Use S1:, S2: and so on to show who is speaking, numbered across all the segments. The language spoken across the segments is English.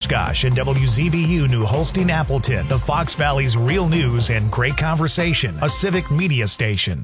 S1: Oshkosh and WZBU New Holstein Appleton, the Fox Valley's real news and great conversation, a civic media station.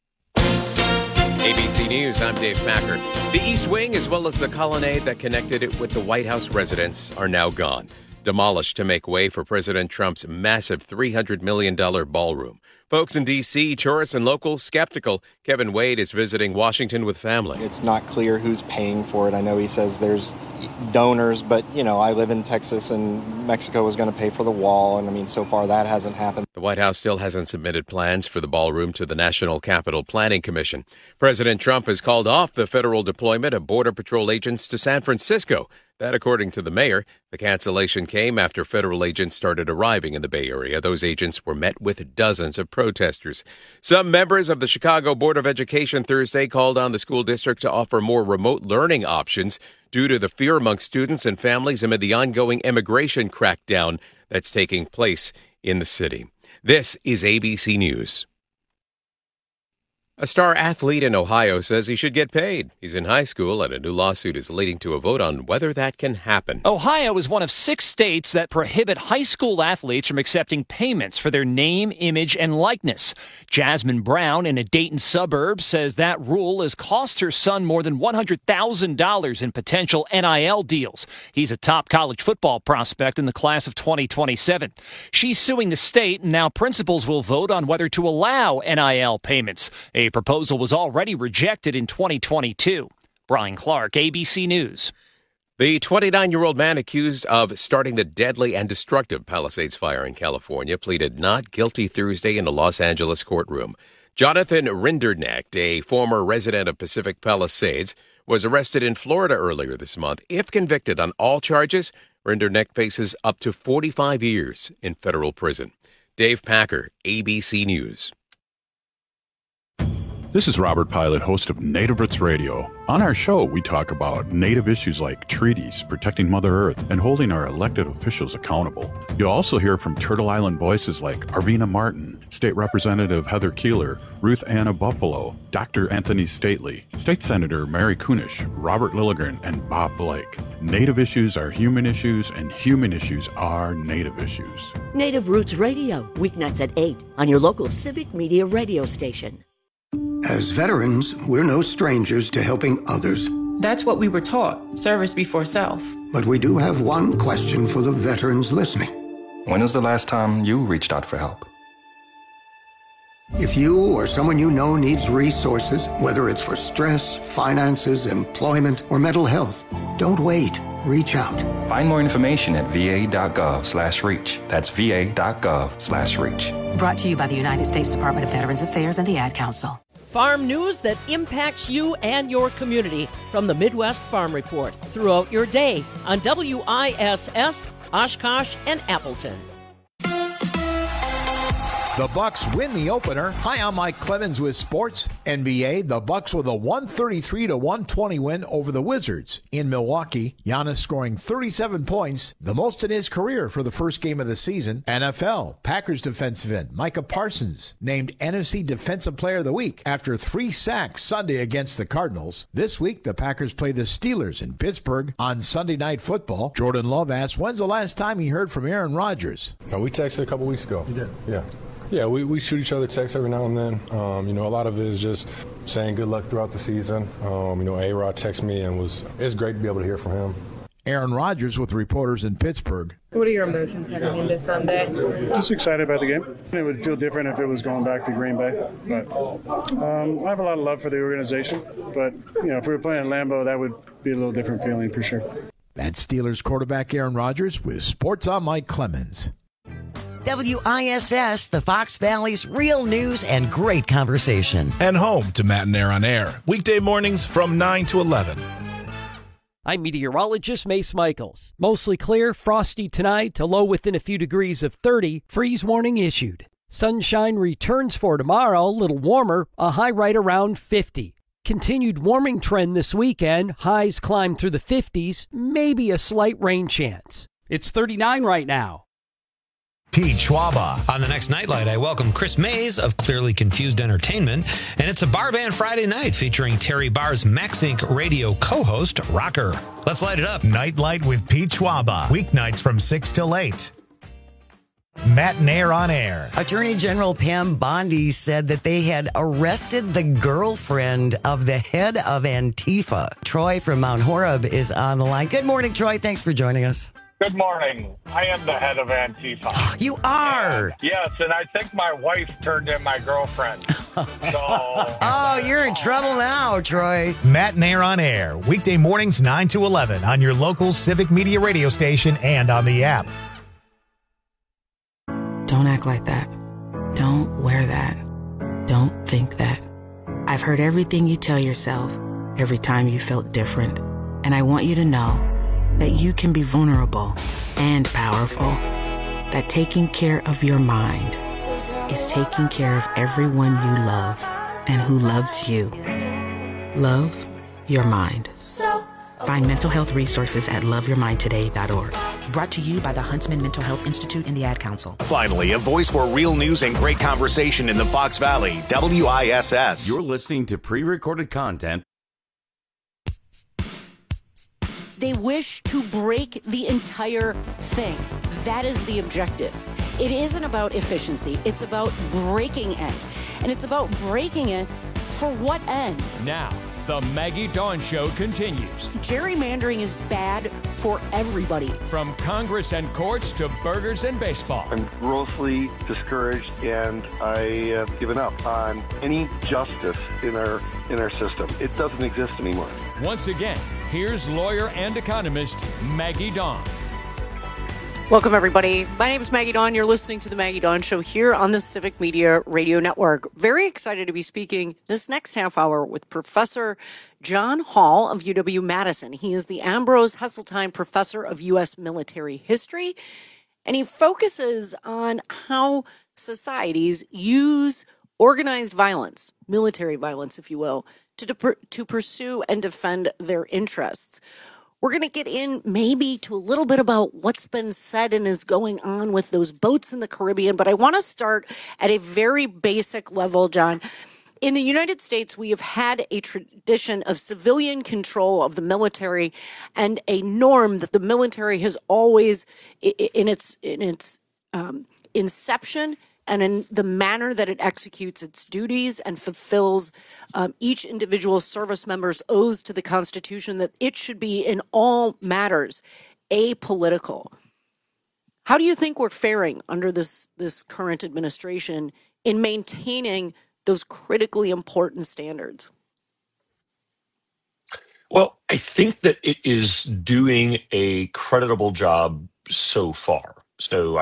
S2: ABC News, I'm Dave Packer. The East Wing, as well as the colonnade that connected it with the White House residence, are now gone, demolished to make way for President Trump's massive $300 million ballroom. Folks in D.C., tourists and locals, skeptical. Kevin Wade is visiting Washington with family.
S3: It's not clear who's paying for it. I know he says there's donors, but, I live in Texas and Mexico was going to pay for the wall. And, so far that hasn't happened.
S2: The White House still hasn't submitted plans for the ballroom to the National Capital Planning Commission. President Trump has called off the federal deployment of Border Patrol agents to San Francisco. That, according to the mayor, the cancellation came after federal agents started arriving in the Bay Area. Those agents were met with dozens of protesters. Some members of the Chicago Board of Education Thursday called on the school district to offer more remote learning options due to the fear among students and families amid the ongoing immigration crackdown that's taking place in the city. This is ABC News. A star athlete in Ohio says he should get paid. He's in high school, and a new lawsuit is leading to a vote on whether that can happen.
S4: Ohio is one of 6 states that prohibit high school athletes from accepting payments for their name, image, and likeness. Jasmine Brown in a Dayton suburb says that rule has cost her son more than $100,000 in potential NIL deals. He's a top college football prospect in the class of 2027. She's suing the state, and now principals will vote on whether to allow NIL payments. A proposal was already rejected in 2022. Brian Clark, ABC News.
S2: The 29-year-old man accused of starting the deadly and destructive Palisades fire in California pleaded not guilty Thursday in a Los Angeles courtroom. Jonathan Rinderknecht, a former resident of Pacific Palisades, was arrested in Florida earlier this month. If convicted on all charges, Rinderknecht faces up to 45 years in federal prison. Dave Packer, ABC News.
S5: This is Robert Pilot, host of Native Roots Radio. On our show, we talk about Native issues like treaties, protecting Mother Earth, and holding our elected officials accountable. You'll also hear from Turtle Island voices like Arvina Martin, State Representative Heather Keeler, Ruth Anna Buffalo, Dr. Anthony Stately, State Senator Mary Kunish, Robert Lilligren, and Bob Blake. Native issues are human issues, and human issues are Native issues.
S6: Native Roots Radio, weeknights at 8 on your local civic media radio station.
S7: As veterans, we're no strangers to helping others.
S8: That's what we were taught, service before self.
S7: But we do have one question for the veterans listening.
S9: When was the last time you reached out for help?
S7: If you or someone you know needs resources, whether it's for stress, finances, employment, or mental health, don't wait. Reach out.
S9: Find more information at va.gov/reach. That's va.gov/reach.
S10: Brought to you by the United States Department of Veterans Affairs and the Ad Council.
S11: Farm news that impacts you and your community from the Midwest Farm Report throughout your day on WISS, Oshkosh, and Appleton.
S12: The Bucks win the opener. Hi, I'm Mike Clemens with Sports. NBA, the Bucks with a 133-120 win over the Wizards in Milwaukee. Giannis scoring 37 points, the most in his career for the first game of the season. NFL, Packers defensive end Micah Parsons named NFC Defensive Player of the Week after 3 sacks Sunday against the Cardinals. This week, the Packers play the Steelers in Pittsburgh on Sunday Night Football. Jordan Love asked, when's the last time he heard from Aaron Rodgers?
S13: We texted a couple weeks ago.
S12: You did?
S13: Yeah. Yeah, we shoot each other texts every now and then. A lot of it is just saying good luck throughout the season. A-Rod texted me, and it's great to be able to hear from him.
S12: Aaron Rodgers with reporters in Pittsburgh.
S14: What are your emotions heading into Sunday?
S15: Just excited about the game. It would feel different if it was going back to Green Bay. But I have a lot of love for the organization. But, if we were playing at Lambeau, that would be a little different feeling for sure.
S12: That's Steelers quarterback Aaron Rodgers with Sports on Mike Clemens.
S16: WISS, the Fox Valley's real news and great conversation.
S17: And home to Matt and Air on Air. Weekday mornings from 9 to 11.
S18: I'm meteorologist Mace Michaels. Mostly clear, frosty tonight, a low within a few degrees of 30. Freeze warning issued. Sunshine returns for tomorrow, a little warmer, a high right around 50. Continued warming trend this weekend. Highs climb through the 50s, maybe a slight rain chance. It's 39 right now.
S1: Pete Schwaba.
S19: On the next Nightlight, I welcome Chris Mays of Clearly Confused Entertainment, and it's a Bar Band Friday night featuring Terry Barr's Max Inc. radio co-host, Rocker. Let's light it up.
S1: Nightlight with Pete Schwaba. Weeknights from 6 till 8. Matt Nair on air.
S16: Attorney General Pam Bondi said that they had arrested the girlfriend of the head of Antifa. Troy from Mount Horeb is on the line. Good morning, Troy. Thanks for joining us.
S20: Good morning. I am the head of Antifa.
S16: You are?
S20: Yes, and I think my wife turned in my girlfriend.
S16: Oh, you're in trouble now, Troy.
S1: Matt Nair on air. Weekday mornings 9 to 11 on your local Civic Media radio station and on the app.
S10: Don't act like that. Don't wear that. Don't think that. I've heard everything you tell yourself every time you felt different. And I want you to know that you can be vulnerable and powerful. That taking care of your mind is taking care of everyone you love and who loves you. Love your mind. Find mental health resources at loveyourmindtoday.org. Brought to you by the Huntsman Mental Health Institute and the Ad Council.
S1: Finally, a voice for real news and great conversation in the Fox Valley, WISS.
S21: You're listening to pre-recorded content.
S22: They wish to break the entire thing. That is the objective. It isn't about efficiency. It's about breaking it. And it's about breaking it for what end?
S4: Now, the Maggie Dawn Show continues.
S22: Gerrymandering is bad for everybody.
S4: From Congress and courts to burgers and baseball.
S23: I'm grossly discouraged, and I have given up on any justice in our system. It doesn't exist anymore.
S4: Once again, here's lawyer and economist Maggie Dawn.
S22: Welcome, everybody. My name is Maggie Dawn. You're listening to The Maggie Dawn Show here on the Civic Media Radio Network. Very excited to be speaking this next half hour with Professor John Hall of UW-Madison. He is the Ambrose Heseltine Professor of U.S. Military History, and he focuses on how societies use organized violence, military violence, if you will, to pursue and defend their interests. We're going to get in maybe to a little bit about what's been said and is going on with those boats in the Caribbean, but I want to start at a very basic level, John. In the United States, we have had a tradition of civilian control of the military and a norm that the military has always, in its inception, and in the manner that it executes its duties and fulfills each individual service member's oaths to the Constitution, that it should be in all matters apolitical. How do you think we're faring under this current administration in maintaining those critically important standards?
S24: Well, I think that it is doing a creditable job so far. So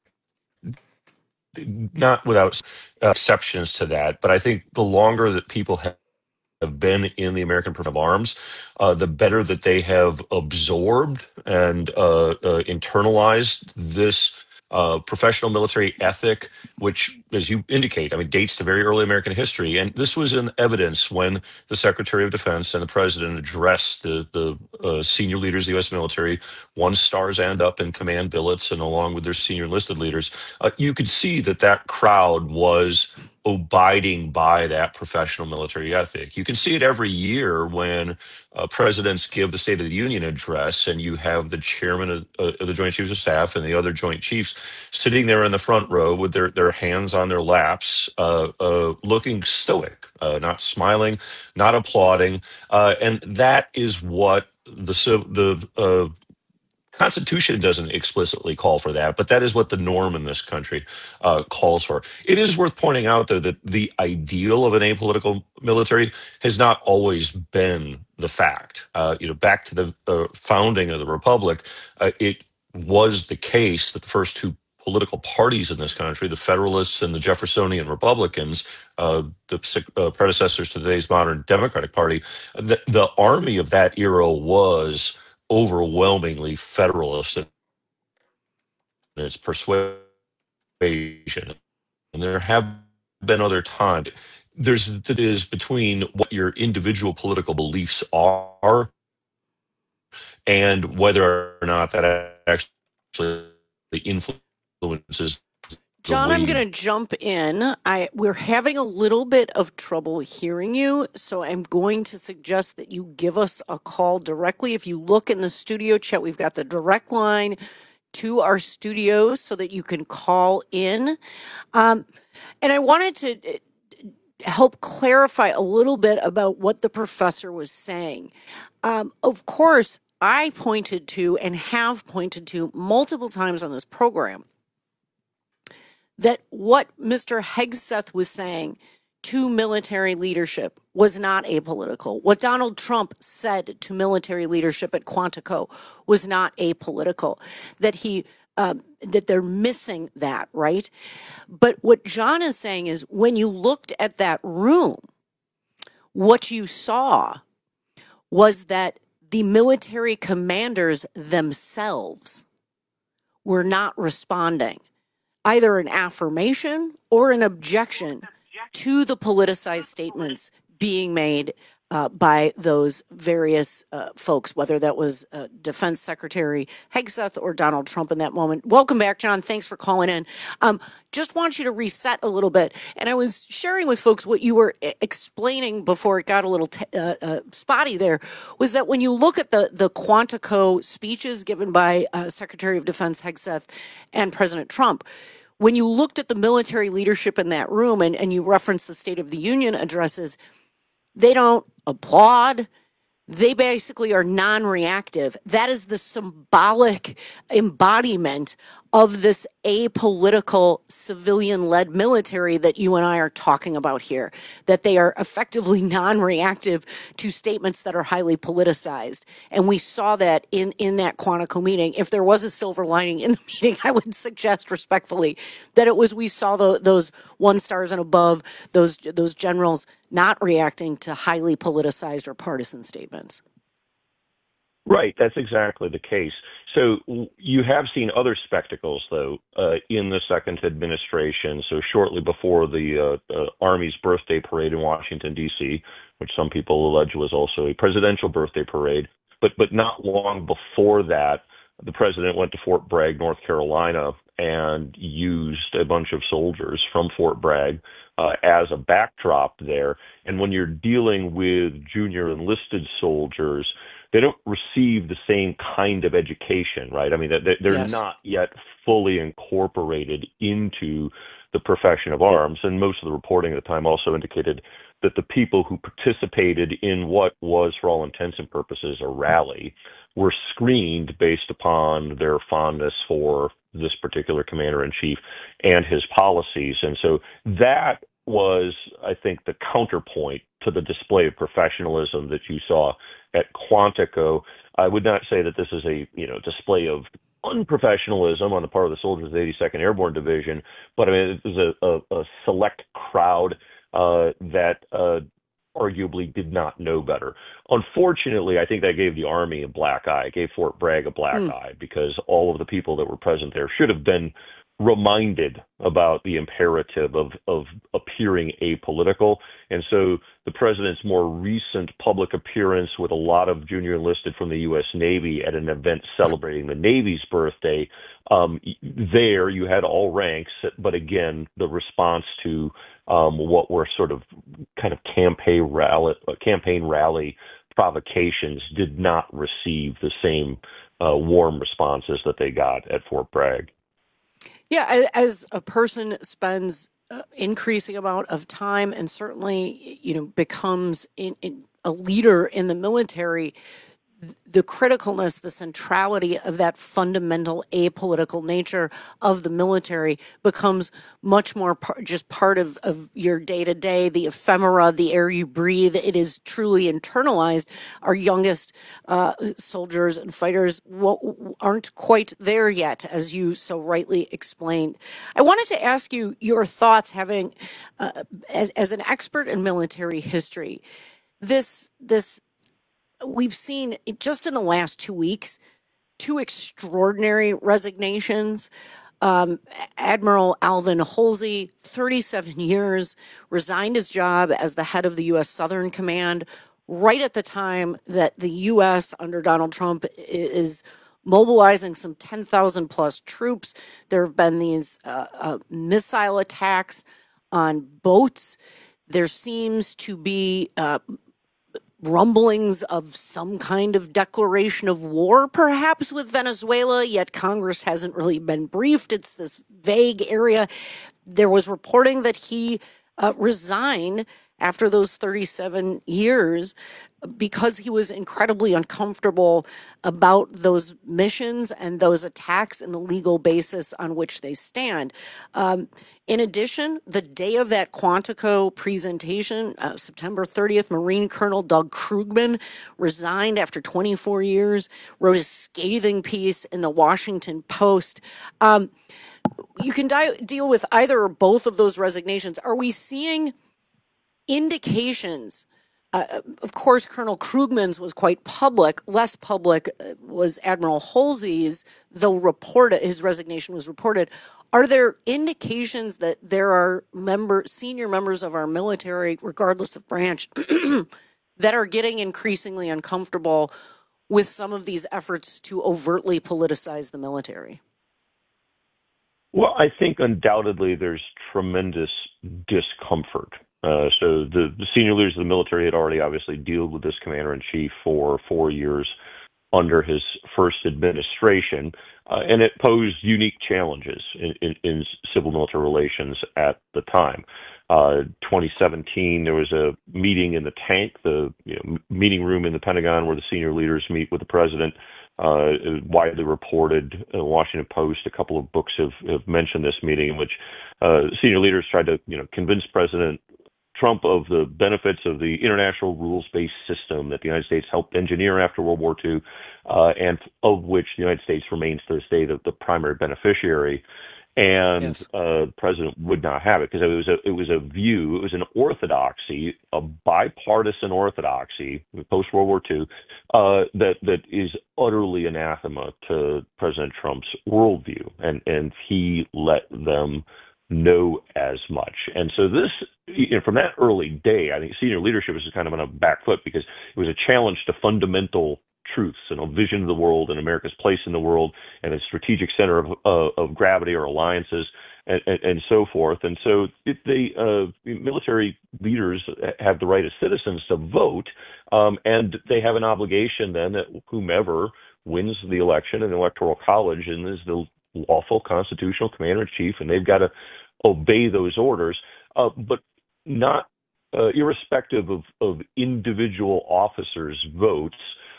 S24: not without exceptions to that, but I think the longer that people have been in the American Profession of Arms, the better that they have absorbed and internalized this professional military ethic, which, as you indicate, dates to very early American history. And this was in evidence when the Secretary of Defense and the President addressed the senior leaders of the U.S. military, one stars and up in command billets, and along with their senior enlisted leaders. You could see that crowd was abiding by that professional military ethic. You can see it every year when presidents give the State of the Union address, and you have the chairman of the Joint Chiefs of Staff and the other Joint Chiefs sitting there in the front row with their hands on their laps, looking stoic, not smiling, not applauding. And that is what the Constitution doesn't explicitly call for that, but that is what the norm in this country calls for. It is worth pointing out, though, that the ideal of an apolitical military has not always been the fact. Back to the founding of the Republic, it was the case that the first two political parties in this country, the Federalists and the Jeffersonian Republicans, the predecessors to today's modern Democratic Party, the army of that era was overwhelmingly Federalist in its persuasion. And there have been other times. That is between what your individual political beliefs are and whether or not that actually influences influences.
S22: John, I'm going to jump in. We're having a little bit of trouble hearing you, so I'm going to suggest that you give us a call directly. If you look in the studio chat, we've got the direct line to our studios so that you can call in. And I wanted to help clarify a little bit about what the professor was saying. Of course, I pointed to and have pointed to multiple times on this program that what Mr. Hegseth was saying to military leadership was not apolitical. What Donald Trump said to military leadership at Quantico was not apolitical. That they're missing that, right? But what John is saying is when you looked at that room, what you saw was that the military commanders themselves were not responding, either an affirmation or an objection to the politicized statements being made by those various folks, whether that was Defense Secretary Hegseth or Donald Trump in that moment. Welcome back, John. Thanks for calling in. Just want you to reset a little bit. And I was sharing with folks what you were explaining before it got a little spotty there, was that when you look at the Quantico speeches given by Secretary of Defense Hegseth and President Trump, when you looked at the military leadership in that room and you referenced the State of the Union addresses, they don't applaud. They basically are non-reactive. That is the symbolic embodiment of this apolitical civilian-led military that you and I are talking about here, that they are effectively non-reactive to statements that are highly politicized. And we saw that in that Quantico meeting. If there was a silver lining in the meeting, I would suggest respectfully that it was we saw those 1 stars and above, those generals not reacting to highly politicized or partisan statements.
S24: Right, that's exactly the case. So you have seen other spectacles, though, in the second administration. So shortly before the Army's birthday parade in Washington, D.C., which some people allege was also a presidential birthday parade, but not long before that, the president went to Fort Bragg, North Carolina, and used a bunch of soldiers from Fort Bragg as a backdrop there. And when you're dealing with junior enlisted soldiers, they don't receive the same kind of education, right? I mean, they're
S2: Yes.
S24: not yet fully incorporated into the profession of arms. And most of the reporting at the time also indicated that the people who participated in what was, for all intents and purposes, a rally were screened based upon their fondness for this particular commander-in-chief and his policies. And so that was, I think, the counterpoint to the display of professionalism that you saw at Quantico. I would not say that this is a display of unprofessionalism on the part of the soldiers of the 82nd Airborne Division, but I mean, it was a select crowd that arguably did not know better. Unfortunately, I think that gave the Army a black eye, gave Fort Bragg a black eye, because all of the people that were present there should have been reminded about the imperative of appearing apolitical. And so the president's more recent public appearance with a lot of junior enlisted from the U.S. Navy at an event celebrating the Navy's birthday, there you had all ranks, but again, the response to what were sort of kind of campaign rally provocations did not receive the same warm responses that they got at Fort Bragg.
S22: Yeah, as a person spends increasing amount of time and certainly, becomes a leader in the military, the criticalness, the centrality of that fundamental apolitical nature of the military becomes much more just part of your day-to-day, the ephemera, the air you breathe. It is truly internalized. Our youngest soldiers and fighters aren't quite there yet, as you so rightly explained. I wanted to ask you your thoughts, having as an expert in military history, this we've seen just in the last 2 weeks, 2 extraordinary resignations. Admiral Alvin Holsey, 37 years, resigned his job as the head of the U.S. Southern Command right at the time that the U.S. under Donald Trump is mobilizing some 10,000 plus troops. There have been these missile attacks on boats. There seems to be rumblings of some kind of declaration of war, perhaps with Venezuela, yet Congress hasn't really been briefed. It's this vague area. There was reporting that he resigned after those 37 years because he was incredibly uncomfortable about those missions and those attacks and the legal basis on which they stand. In addition, the day of that Quantico presentation, September 30th, Marine Colonel Doug Krugman resigned after 24 years, wrote a scathing piece in the Washington Post. You can deal with either or both of those resignations. Are we seeing indications? Of course, Colonel Krugman's was quite public. Less public was Admiral Halsey's, though his resignation was reported. Are there indications that there are senior members of our military, regardless of branch, that are getting increasingly uncomfortable with some of these efforts to overtly politicize the military?
S2: Well, I think undoubtedly there's tremendous discomfort. So the senior leaders of the military had already obviously dealt with this commander-in-chief for 4 years under his first administration, and it posed unique challenges in civil-military relations at the time. 2017, there was a meeting in the tank, the meeting room in the Pentagon where the senior leaders meet with the president. Widely reported, Washington Post, a couple of books have mentioned this meeting in which senior leaders tried to convince President Trump of the benefits of the international rules-based system that the United States helped engineer after World War II, and of which the United States remains to this day the primary beneficiary. And yes. The president would not have it because it was an orthodoxy, a bipartisan orthodoxy post-World War II that is utterly anathema to President Trump's worldview, and he let them know as much. And so from that early day, I think senior leadership was kind of on a back foot because it was a challenge to fundamental truths and a vision of the world and America's place in the world and a strategic center of gravity or alliances and so forth. And so the military leaders have the right as citizens to vote, and they have an obligation then that whomever wins the election in the Electoral College and is the lawful constitutional commander-in-chief, and they've got to obey those orders, but not irrespective of individual officers' votes.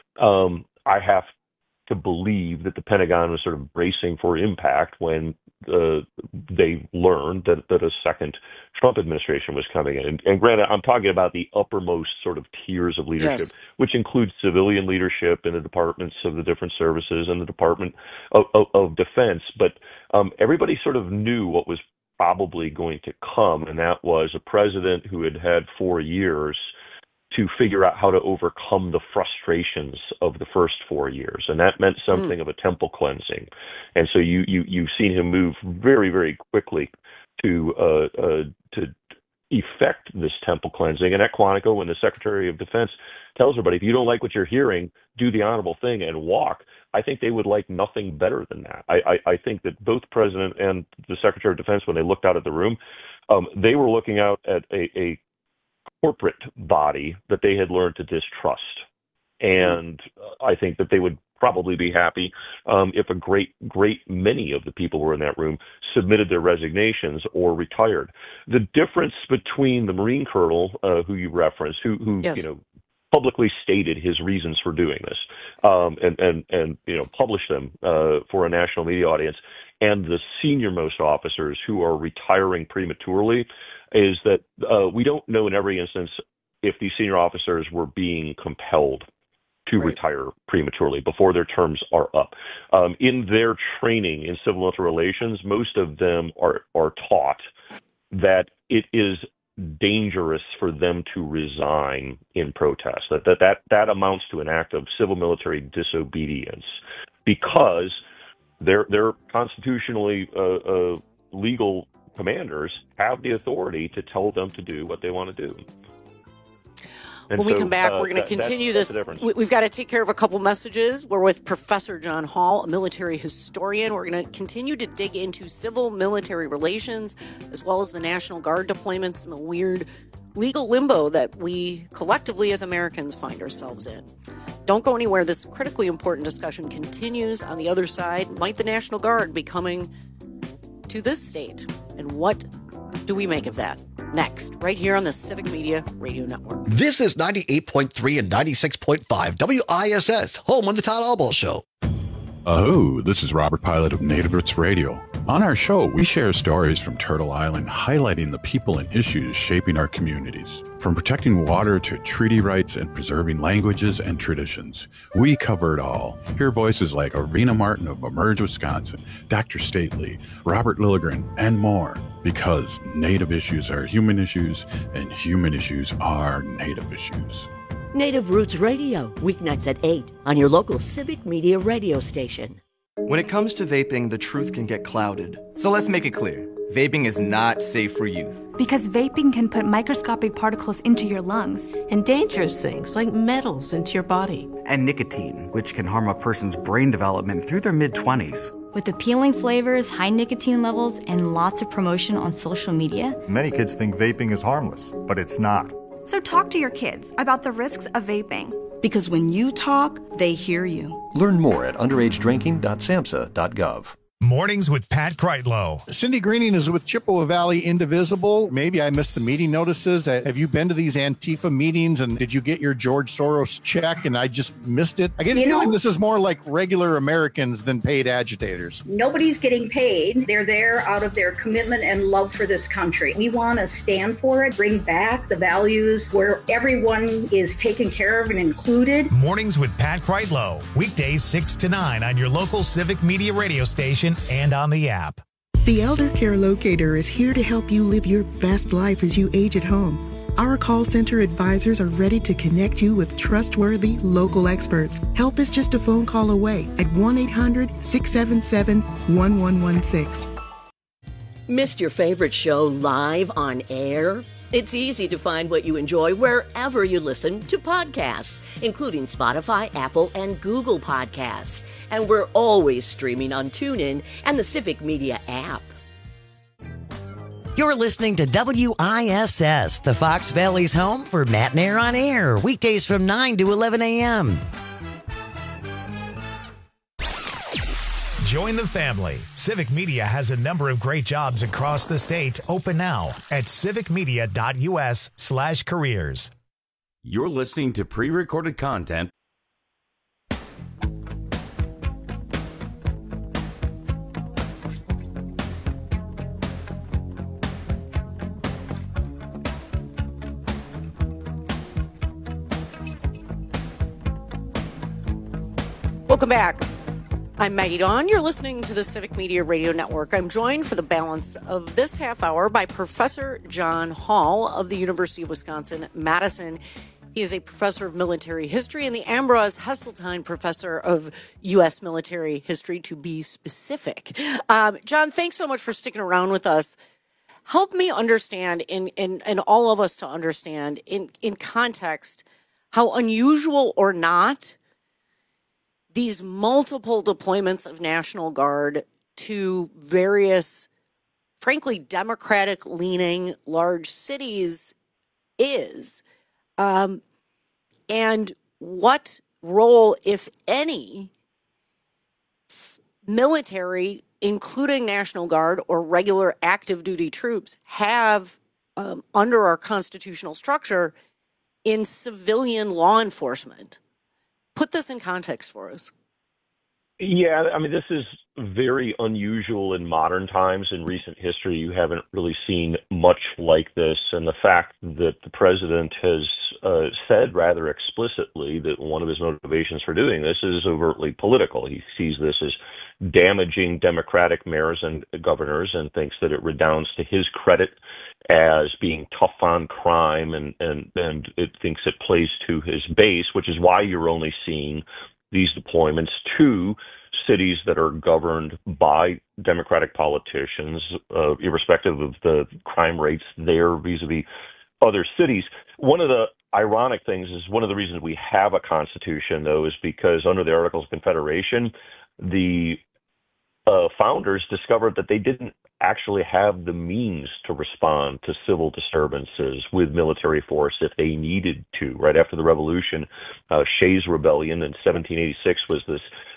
S2: I have to believe that the Pentagon was sort of bracing for impact when they learned that a second Trump administration was coming in. And granted, I'm talking about the uppermost sort of tiers of leadership, yes, which includes civilian leadership in the departments of the different services and the Department of Defense. But everybody sort of knew what was probably going to come, and that was a president who had 4 years to figure out how to overcome the frustrations of the first 4 years. And that meant something of a temple cleansing. And so you've seen him move very, very quickly to effect this temple cleansing. And at Quantico, when the Secretary of Defense tells everybody, if you don't like what you're hearing, do the honorable thing and walk, I think they would like nothing better than that. I think that both the President and the Secretary of Defense, when they looked out at the room, they were looking out at a corporate body that they had learned to distrust. And I think that they would probably be happy if a great many of the people who were in that room submitted their resignations or retired. The difference between the Marine Colonel who you referenced, who yes, publicly stated his reasons for doing this, and published them for a national media audience, and the senior-most officers who are retiring prematurely, is that we don't know in every instance if these senior officers were being compelled to retire prematurely before their terms are up. In their training in civil military relations, most of them are taught that it is dangerous for them to resign in protest, that amounts to an act of civil military disobedience, because they're constitutionally legal commanders have the authority to tell them to do what they want to do.
S22: When we come back, we're going to continue this. We've got to take care of a couple messages. We're with Professor John Hall, a military historian. We're going to continue to dig into civil-military relations, as well as the National Guard deployments and the weird legal limbo that we collectively as Americans find ourselves in. Don't go anywhere. This critically important discussion continues. On the other side, might the National Guard be coming to this state? And what do we make of that? Next, right here on the Civic Media Radio Network.
S3: This is 98.3 and 96.5 WISS, home on the Todd Albaugh Show.
S5: Aho, this is Robert Pilot of Native Roots Radio. On our show, we share stories from Turtle Island, highlighting the people and issues shaping our communities. From protecting water to treaty rights and preserving languages and traditions, we cover it all. Hear voices like Arena Martin of Emerge, Wisconsin, Dr. Stately, Robert Lilligren, and more. Because Native issues are human issues, and human issues are Native issues.
S6: Native Roots Radio, weeknights at 8 on your local Civic Media radio station.
S8: When it comes to vaping, the truth can get clouded. So let's make it clear. Vaping is not safe for youth.
S25: Because vaping can put microscopic particles into your lungs.
S26: And dangerous things like metals into your body.
S27: And nicotine, which can harm a person's brain development through their mid-20s.
S25: With appealing flavors, high nicotine levels, and lots of promotion on social media.
S28: Many kids think vaping is harmless, but it's not.
S25: So talk to your kids about the risks of vaping.
S29: Because when you talk, they hear you.
S30: Learn more at underagedrinking.samhsa.gov.
S1: Mornings with Pat Kreitlow.
S12: Cindy Greening is with Chippewa Valley Indivisible. Maybe I missed the meeting notices. Have you been to these Antifa meetings, and did you get your George Soros check and I just missed it? I get a feeling this is more like regular Americans than paid agitators.
S31: Nobody's getting paid. They're there out of their commitment and love for this country. We want to stand for it, bring back the values where everyone is taken care of and included.
S1: Mornings with Pat Kreitlow. Weekdays 6 to 9 on your local Civic Media radio station and on the app.
S32: The Elder Care Locator is here to help you live your best life as you age at home. Our call center advisors are ready to connect you with trustworthy local experts. Help is just a phone call away at 1-800-677-1116.
S6: Missed your favorite show live on air? It's easy to find what you enjoy wherever you listen to podcasts, including Spotify, Apple, and Google Podcasts. And we're always streaming on TuneIn and the Civic Media app.
S16: You're listening to WISS, the Fox Valley's home for Matt and Air on Air, weekdays from 9 to 11 a.m.
S1: Join the family. Civic Media has a number of great jobs across the state open now at civicmedia.us/careers.
S21: You're listening to pre-recorded content.
S22: Welcome back. I'm Maggie Dawn. You're listening to the Civic Media Radio Network. I'm joined for the balance of this half hour by Professor John Hall of the University of Wisconsin-Madison. He is a professor of military history and the Ambrose Heseltine Professor of U.S. Military History, to be specific. John, thanks so much for sticking around with us. Help me understand, and all of us to understand, in context, how unusual or not these multiple deployments of National Guard to various, frankly, Democratic-leaning large cities is, and what role, if any, military, including National Guard or regular active duty troops, have under our constitutional structure in civilian law enforcement. Put this in context for us.
S2: Yeah, I mean, this is very unusual in modern times. In recent history, you haven't really seen much like this. And the fact that the president has said rather explicitly that one of his motivations for doing this is overtly political. He sees this as damaging Democratic mayors and governors and thinks that it redounds to his credit as being tough on crime, and it thinks it plays to his base, which is why you're only seeing these deployments to cities that are governed by Democratic politicians, irrespective of the crime rates there vis-a-vis other cities. One of the ironic things is one of the reasons we have a constitution, though, is because under the Articles of Confederation, the founders discovered that they didn't actually have the means to respond to civil disturbances with military force if they needed to. Right after the Revolution, Shays' Rebellion in 1786 was this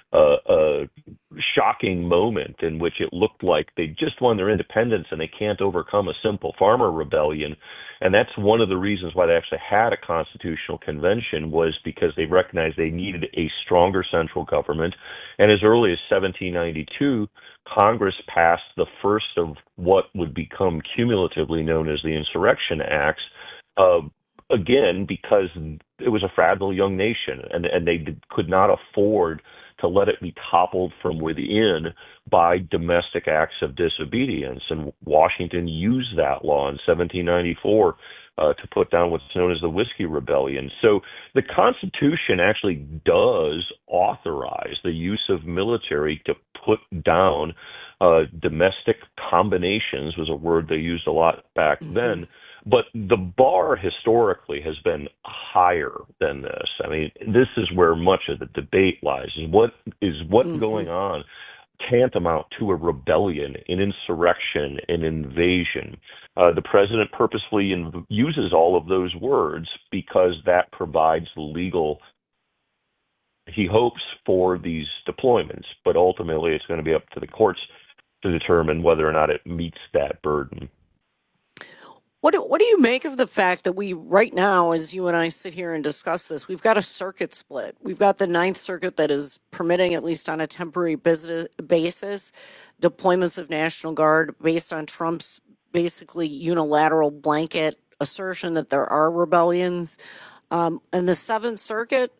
S2: shocking moment in which it looked like they just won their independence and they can't overcome a simple farmer rebellion. And that's one of the reasons why they actually had a constitutional convention, was because they recognized they needed a stronger central government. And as early as 1792, Congress passed the first of what would become cumulatively known as the Insurrection Acts, again, because it was a fragile young nation, and they could not afford to let it be toppled from within by domestic acts of disobedience. And Washington used that law in 1794 to put down what's known as the Whiskey Rebellion. So the Constitution actually does authorize the use of military to put down domestic combinations, was a word they used a lot back then. But the bar historically has been higher than this. I mean, this is where much of the debate lies. What's going on tantamount to a rebellion, an insurrection, an invasion? The president purposefully uses all of those words because that provides legal, he hopes, for these deployments. But ultimately, it's going to be up to the courts to determine whether or not it meets that burden.
S22: What do you make of the fact that we, right now, as you and I sit here and discuss this, we've got a circuit split. We've got the Ninth Circuit that is permitting, at least on a temporary basis, deployments of National Guard based on Trump's basically unilateral blanket assertion that there are rebellions. And the Seventh Circuit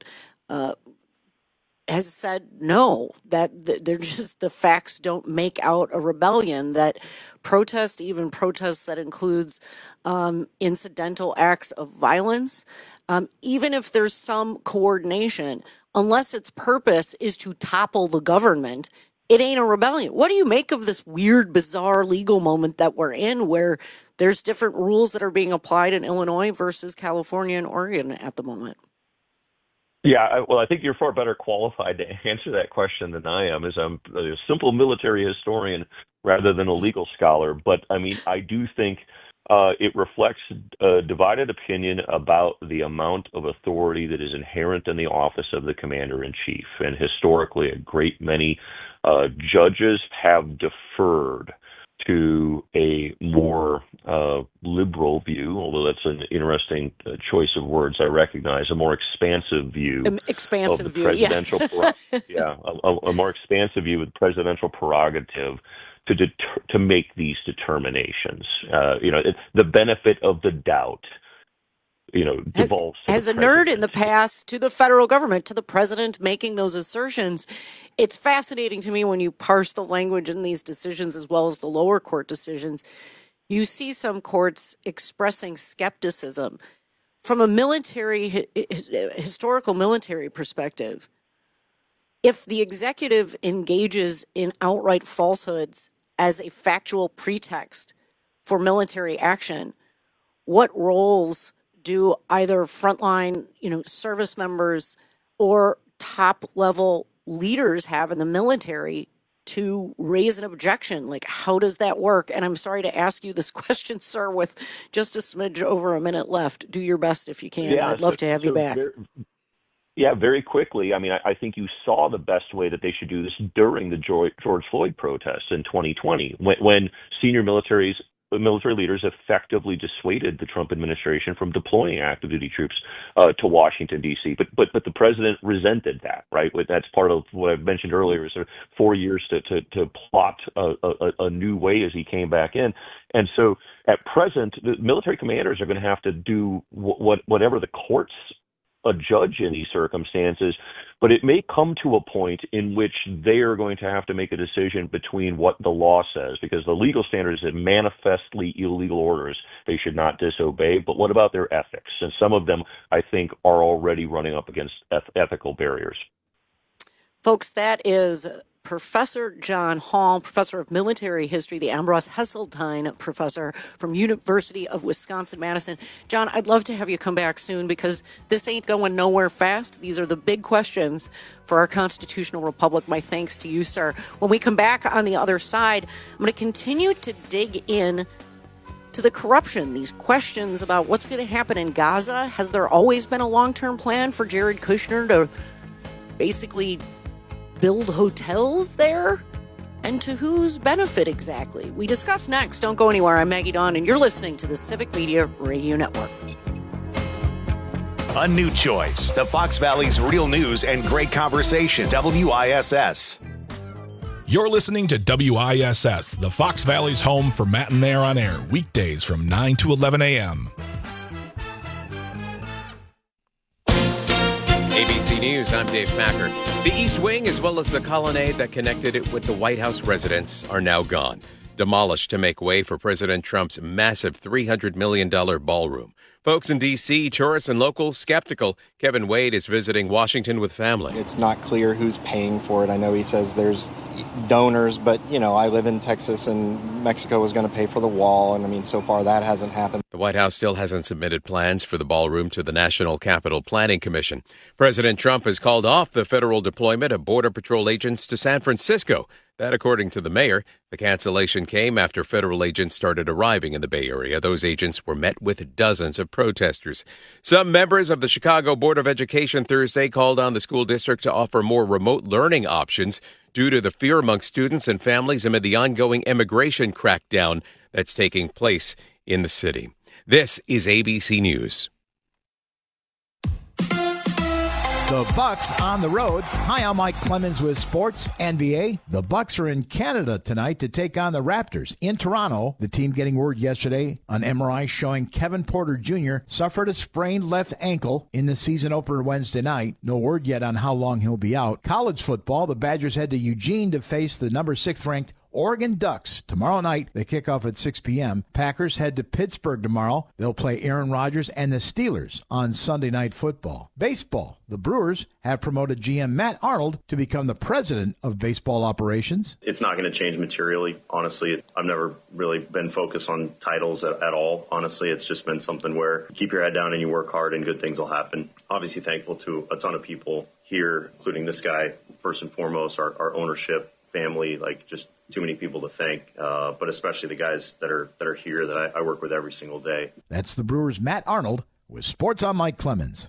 S22: has said no, that they're just, the facts don't make out a rebellion, that protest, even protests that includes incidental acts of violence, even if there's some coordination, unless its purpose is to topple the government, it ain't a rebellion. What do you make of this weird, bizarre legal moment that we're in, where there's different rules that are being applied in Illinois versus California and Oregon at the moment?
S2: Yeah, well, I think you're far better qualified to answer that question than I am, as I'm a simple military historian rather than a legal scholar. But, I mean, I do think it reflects a divided opinion about the amount of authority that is inherent in the office of the commander-in-chief. And historically, a great many judges have deferred to a more liberal view, although that's an interesting choice of words, I recognize, a more expansive view.
S22: Expansive
S2: of the
S22: view,
S2: presidential
S22: yes.
S2: a more expansive view with presidential prerogative to make these determinations. The benefit of the doubt, devolves
S22: as a nerd in the past to the federal government, to the president making those assertions. It's fascinating to me when you parse the language in these decisions as well as the lower court decisions. You see some courts expressing skepticism from a historical military perspective. If the executive engages in outright falsehoods as a factual pretext for military action, what roles do either frontline, service members or top level leaders have in the military to raise an objection? Like, how does that work? And I'm sorry to ask you this question, sir, with just a smidge over a minute left. Do your best if you can. Yeah, I'd love to have you back.
S2: Very quickly. I mean, I think you saw the best way that they should do this during the George Floyd protests in 2020, when senior military leaders effectively dissuaded the Trump administration from deploying active duty troops to Washington, D.C. But the president resented that, right? That's part of what I've mentioned earlier, is 4 years to plot a new way as he came back in. And so at present, the military commanders are going to have to do whatever the courts judge in these circumstances, but it may come to a point in which they are going to have to make a decision between what the law says, because the legal standard is that manifestly illegal orders they should not disobey, but what about their ethics? And some of them, I think, are already running up against ethical barriers.
S22: Folks, that is Professor John Hall, professor of military history, the Ambrose Hesseltine professor from University of Wisconsin-Madison. John, I'd love to have you come back soon because this ain't going nowhere fast. These are the big questions for our constitutional republic. My thanks to you, sir. When we come back on the other side, I'm going to continue to dig in to the corruption, these questions about what's going to happen in Gaza. Has there always been a long-term plan for Jared Kushner to basically build hotels there? And to whose benefit exactly? We discuss next. Don't go anywhere. I'm Maggie Dawn, and you're listening to the Civic Media Radio Network.
S1: A new choice. The Fox Valley's real news and great conversation. WISS.
S7: You're listening to WISS, the Fox Valley's home for Matt and Nair on air, weekdays from 9 to 11 a.m.
S9: ABC News, I'm Dave Packer. The East Wing, as well as the colonnade that connected it with the White House residence, are now gone, demolished to make way for President Trump's massive $300 million ballroom. Folks in D.C., tourists and locals, skeptical. Kevin Wade is visiting Washington with family.
S10: It's not clear who's paying for it. I know he says there's donors, but, I live in Texas and Mexico was going to pay for the wall. And, so far that hasn't happened.
S9: The White House still hasn't submitted plans for the ballroom to the National Capital Planning Commission. President Trump has called off the federal deployment of Border Patrol agents to San Francisco. That, according to the mayor, the cancellation came after federal agents started arriving in the Bay Area. Those agents were met with dozens of protesters. Some members of the Chicago Board of Education Thursday called on the school district to offer more remote learning options due to the fear among students and families amid the ongoing immigration crackdown that's taking place in the city. This is ABC News.
S12: The Bucks on the road. Hi, I'm Mike Clemens with Sports NBA. The Bucks are in Canada tonight to take on the Raptors in Toronto. The team getting word yesterday on MRI showing Kevin Porter Jr. suffered a sprained left ankle in the season opener Wednesday night. No word yet on how long he'll be out. College football, the Badgers head to Eugene to face the number 6th ranked Oregon Ducks tomorrow night. They kick off at 6 p.m. Packers head to Pittsburgh tomorrow. They'll play Aaron Rodgers and the Steelers on Sunday Night Football. Baseball. The Brewers have promoted GM Matt Arnold to become the president of baseball operations.
S11: It's not going to change materially, honestly. I've never really been focused on titles at all. Honestly, it's just been something where you keep your head down and you work hard and good things will happen. Obviously thankful to a ton of people here, including this guy, first and foremost, our ownership, family, just too many people to thank, but especially the guys that are here that I work with every single day.
S12: That's the Brewers' Matt Arnold with Sports on Mike Clemens.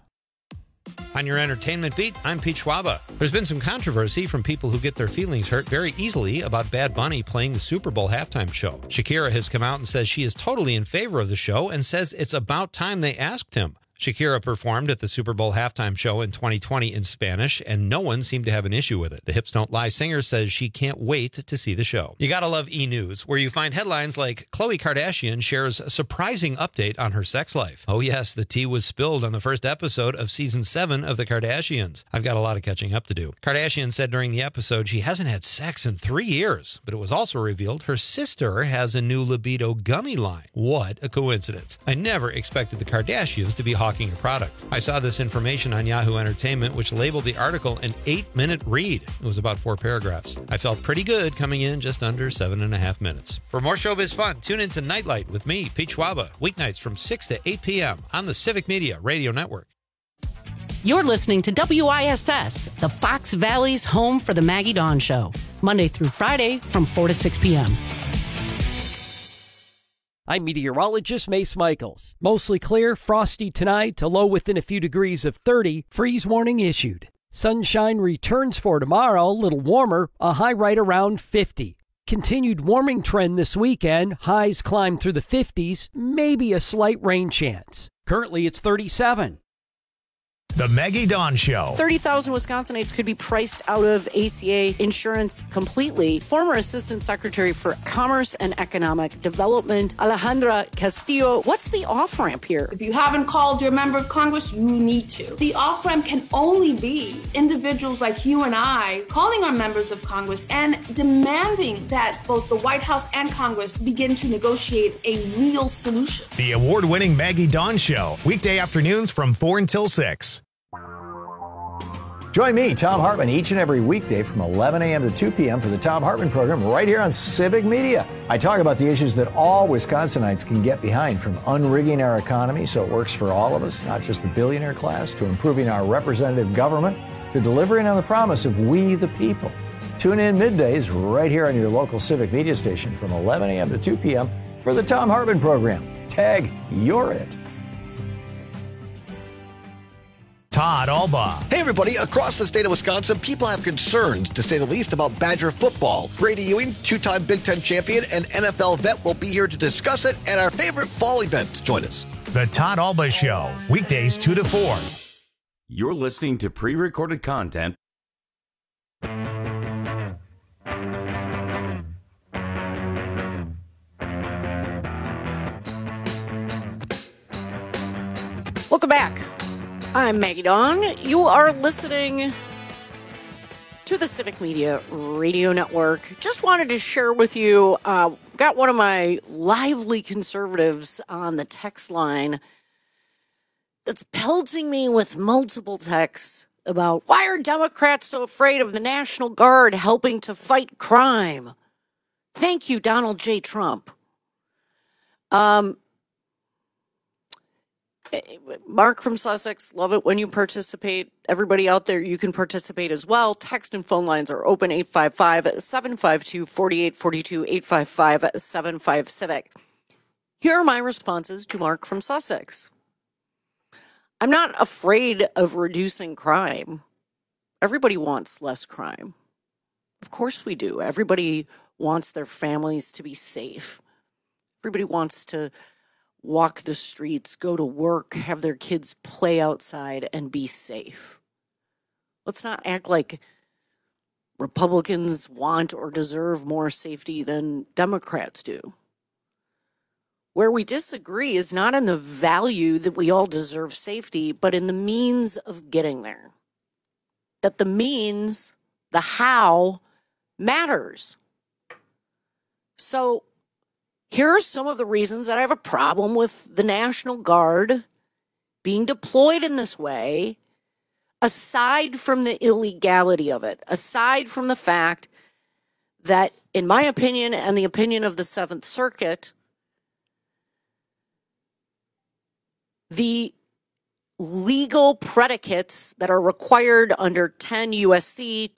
S13: On your entertainment beat, I'm Pete Schwaba. There's been some controversy from people who get their feelings hurt very easily about Bad Bunny playing the Super Bowl halftime show. Shakira has come out and says she is totally in favor of the show and says it's about time they asked him. Shakira performed at the Super Bowl halftime show in 2020 in Spanish, and no one seemed to have an issue with it. The Hips Don't Lie singer says she can't wait to see the show. You gotta love E! News, where you find headlines like Khloe Kardashian shares a surprising update on her sex life. Oh yes, the tea was spilled on the first episode of season 7 of The Kardashians. I've got a lot of catching up to do. Kardashian said during the episode she hasn't had sex in 3 years, but it was also revealed her sister has a new libido gummy line. What a coincidence. I never expected the Kardashians to be hawking a product. I saw this information on Yahoo Entertainment, which labeled the article an 8-minute read. It was about 4 paragraphs. I felt pretty good coming in just under 7.5 minutes. For more showbiz fun, tune into Nightlight with me, Pete Schwaba, weeknights from 6 to 8 p.m. on the Civic Media Radio Network.
S22: You're listening to WISS, the Fox Valley's home for the Maggie Dawn Show, Monday through Friday from 4 to 6 p.m.
S14: I'm meteorologist Mace Michaels. Mostly clear, frosty tonight, a low within a few degrees of 30, freeze warning issued. Sunshine returns for tomorrow, a little warmer, a high right around 50. Continued warming trend this weekend, highs climb through the 50s, maybe a slight rain chance. Currently it's 37.
S1: The Maggie Dawn Show.
S22: 30,000 Wisconsinites could be priced out of ACA insurance completely. Former Assistant Secretary for Commerce and Economic Development, Alejandra Castillo, what's the off-ramp here?
S15: If you haven't called your member of Congress, you need to. The off-ramp can only be individuals like you and I calling our members of Congress and demanding that both the White House and Congress begin to negotiate a real solution.
S1: The award-winning Maggie Dawn Show, weekday afternoons from 4 until 6.
S3: Join me, Tom Hartman, each and every weekday from 11 a.m. to 2 p.m. for the Tom Hartman program right here on Civic Media. I talk about the issues that all Wisconsinites can get behind, from unrigging our economy so it works for all of us, not just the billionaire class, to improving our representative government, to delivering on the promise of we the people. Tune in middays right here on your local Civic Media station from 11 a.m. to 2 p.m. for the Tom Hartman program. Tag, you're it.
S1: Todd Alba.
S4: Hey, everybody. Across the state of Wisconsin, people have concerns, to say the least, about Badger football. Brady Ewing, two-time Big Ten champion and NFL vet, will be here to discuss it and our favorite fall events. Join us.
S1: The Todd Alba Show, weekdays 2 to 4.
S21: You're listening to pre-recorded content.
S22: Welcome back. I'm Maggie Dawn. You are listening to the Civic Media Radio Network. Just wanted to share with you, got one of my lively conservatives on the text line that's pelting me with multiple texts about why are Democrats so afraid of the National Guard helping to fight crime? Thank you, Donald J. Trump. Mark from Sussex, love it when you participate. Everybody out there, you can participate as well. Text and phone lines are open, 855-752-4842, 855-75-CIVIC. Here are my responses to Mark from Sussex. I'm not afraid of reducing crime. Everybody wants less crime. Of course we do. Everybody wants their families to be safe. Everybody wants to walk the streets, go to work, have their kids play outside, and be safe. Let's not act like Republicans want or deserve more safety than Democrats do. Where we disagree is not in the value that we all deserve safety, but in the means of getting there. That the means, the how, matters. So, here are some of the reasons that I have a problem with the National Guard being deployed in this way, aside from the illegality of it, aside from the fact that, in my opinion and the opinion of the Seventh Circuit, the legal predicates that are required under 10 U.S.C.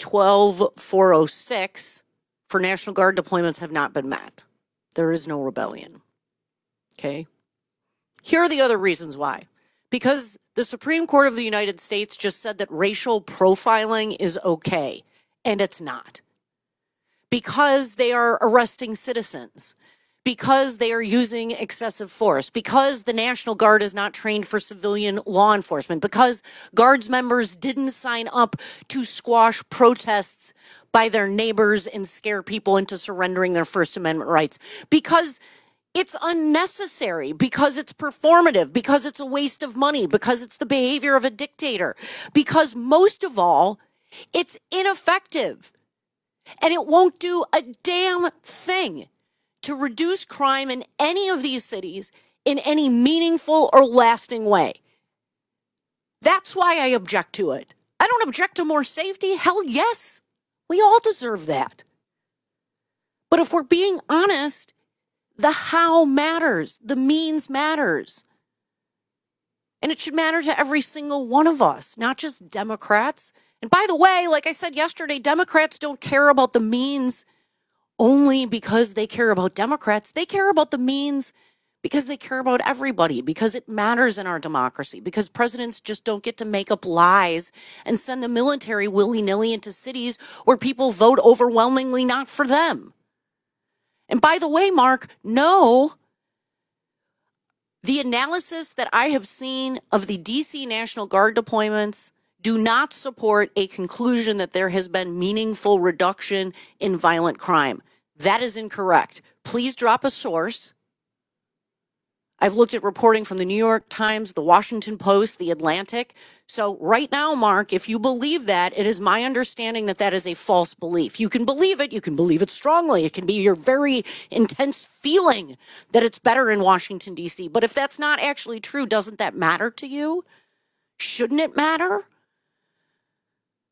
S22: 12406 for National Guard deployments have not been met. There is no rebellion. Okay? Here are the other reasons why. Because the Supreme Court of the United States just said that racial profiling is okay, and it's not. Because they are arresting citizens. Because they are using excessive force. Because the National Guard is not trained for civilian law enforcement. Because Guards members didn't sign up to squash protests by their neighbors and scare people into surrendering their First Amendment rights. Because it's unnecessary, because it's performative, because it's a waste of money, because it's the behavior of a dictator, because most of all, it's ineffective. And it won't do a damn thing to reduce crime in any of these cities in any meaningful or lasting way. That's why I object to it. I don't object to more safety. Hell yes. We all deserve that. But if we're being honest, the how matters. The means matters. And it should matter to every single one of us, not just Democrats. And by the way, like I said yesterday, Democrats don't care about the means only because they care about Democrats. They care about the means because they care about everybody, because it matters in our democracy, because presidents just don't get to make up lies and send the military willy-nilly into cities where people vote overwhelmingly not for them. And by the way, Mark, no, the analysis that I have seen of the D.C. National Guard deployments do not support a conclusion that there has been meaningful reduction in violent crime. That is incorrect. Please drop a source. I've looked at reporting from the New York Times, the Washington Post, the Atlantic. So right now, Mark, if you believe that, it is my understanding that that is a false belief. You can believe it. You can believe it strongly. It can be your very intense feeling that it's better in Washington, D.C. But if that's not actually true, doesn't that matter to you? Shouldn't it matter?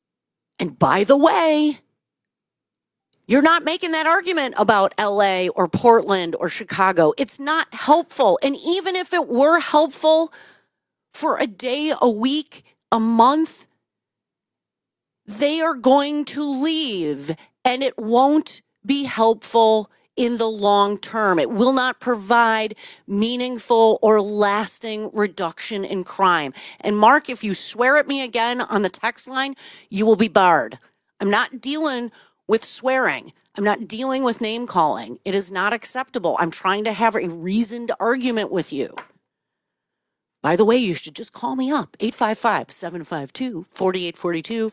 S22: And by the way, you're not making that argument about LA or Portland or Chicago. It's not helpful. And even if it were helpful for a day, a week, a month, they are going to leave, and it won't be helpful in the long term. It will not provide meaningful or lasting reduction in crime. And Mark, if you swear at me again on the text line, you will be barred. I'm not dealing with swearing. I'm not dealing with name calling. It is not acceptable. I'm trying to have a reasoned argument with you. By the way, you should just call me up, 855-752-4842,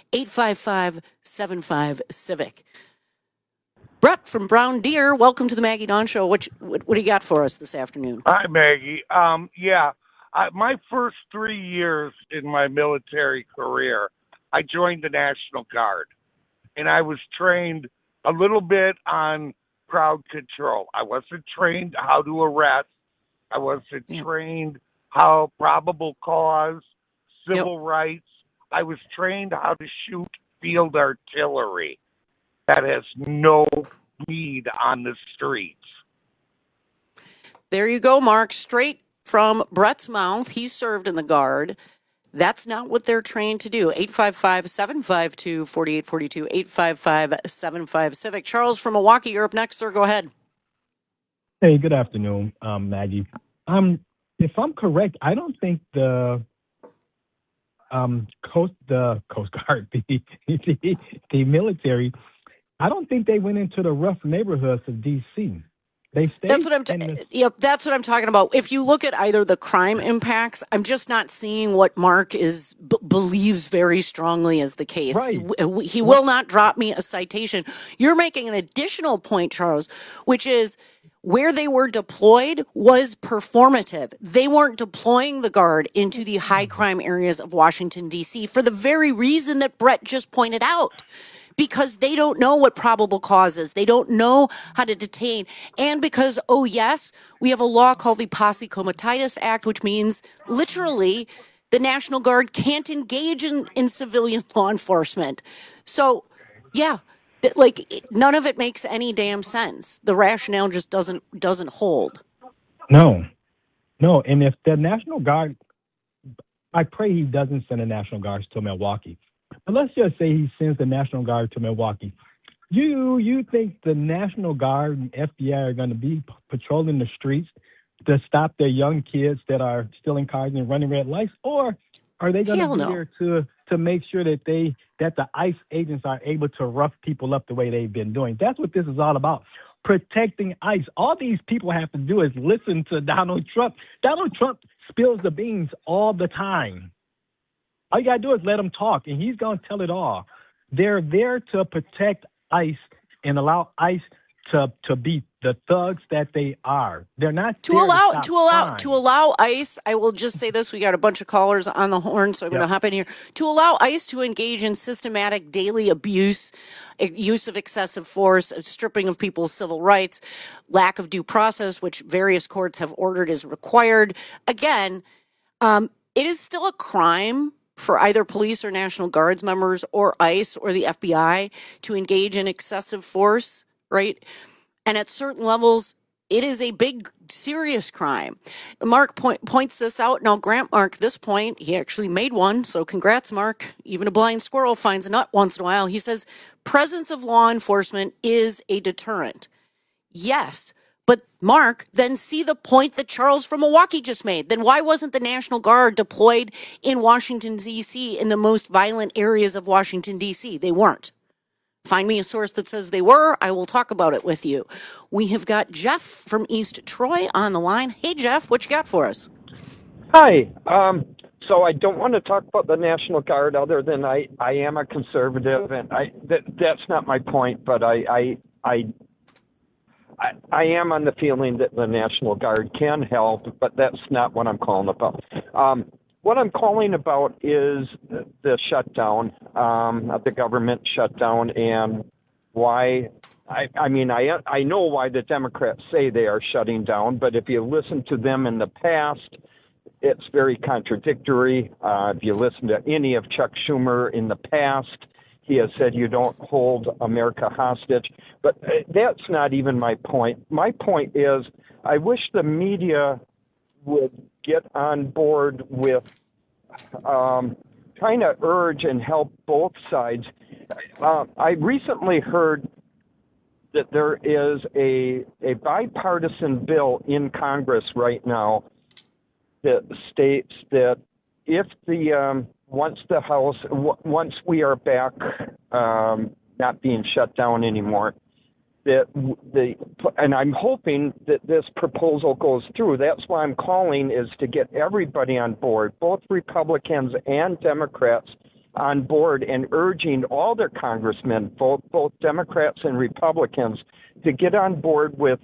S22: 855-75-CIVIC. Brett from Brown Deer, welcome to the Maggie Dawn Show. What do you got for us this afternoon?
S5: Hi, Maggie. My first 3 years in my military career, I joined the National Guard, and I was trained a little bit on crowd control. I wasn't trained how to arrest. I wasn't trained how probable cause, civil rights. I was trained how to shoot field artillery that has no need on the streets.
S22: There you go, Mark. Straight from Brett's mouth. He served in the Guard. That's not what they're trained to do. 855-752-4842, 855-75-CIVIC. Charles from Milwaukee, you're up next, sir. Go ahead.
S8: Hey, good afternoon, Maggie. If I'm correct, I don't think the Coast Guard, the military, I don't think they went into the rough neighborhoods of D.C. They stayed.
S22: That's what I'm talking about. If you look at either the crime impacts, I'm just not seeing what Mark believes very strongly is the case.
S8: Right.
S22: He will not drop me a citation. You're making an additional point, Charles, which is where they were deployed was performative. They weren't deploying the Guard into the high crime areas of Washington, D.C. for the very reason that Brett just pointed out. Because they don't know what probable cause is. They don't know how to detain. And because, we have a law called the Posse Comitatus Act, which means literally the National Guard can't engage in civilian law enforcement. So, none of it makes any damn sense. The rationale just doesn't hold.
S8: No. And if the National Guard, I pray he doesn't send the National Guards to Milwaukee. But let's just say he sends the National Guard to Milwaukee. You think the National Guard and FBI are going to be patrolling the streets to stop their young kids that are stealing cars and running red lights, or are they going to be there to make sure that the ICE agents are able to rough people up the way they've been doing? That's what this is all about. Protecting ICE. All these people have to do is listen to Donald Trump. Donald Trump spills the beans all the time. All you got to do is let him talk, and he's going to tell it all. They're there to protect ICE and allow ICE to be the thugs that they are. They're not
S22: to allow ICE. I will just say this: we got a bunch of callers on the horn, so I'm going to hop in here. To allow ICE to engage in systematic daily abuse, use of excessive force, stripping of people's civil rights, lack of due process, which various courts have ordered is required. Again, it is still a crime for either police or National Guards members or ICE or the FBI to engage in excessive force, right? And at certain levels, it is a big, serious crime. Mark points this out, and I'll grant Mark this point. He actually made one, so congrats, Mark. Even a blind squirrel finds a nut once in a while. He says, presence of law enforcement is a deterrent. Yes, but Mark, then see the point that Charles from Milwaukee just made. Then why wasn't the National Guard deployed in Washington, D.C., in the most violent areas of Washington, D.C.? They weren't. Find me a source that says they were. I will talk about it with you. We have got Jeff from East Troy on the line. Hey, Jeff, what you got for us?
S17: Hi. So I don't want to talk about the National Guard other than I am a conservative, and that's not my point, but I am on the feeling that the National Guard can help, but that's not what I'm calling about. What I'm calling about is the shutdown, the government shutdown, and why. I know why the Democrats say they are shutting down, but if you listen to them in the past, it's very contradictory. If you listen to any of Chuck Schumer in the past, He has said you don't hold America hostage. But that's not even my point. My point is I wish the media would get on board with trying to urge and help both sides. I recently heard that there is a bipartisan bill in Congress right now that states that if once we are back not being shut down anymore, and I'm hoping that this proposal goes through. That's why I'm calling, is to get everybody on board, both Republicans and Democrats on board, and urging all their congressmen, both Democrats and Republicans, to get on board with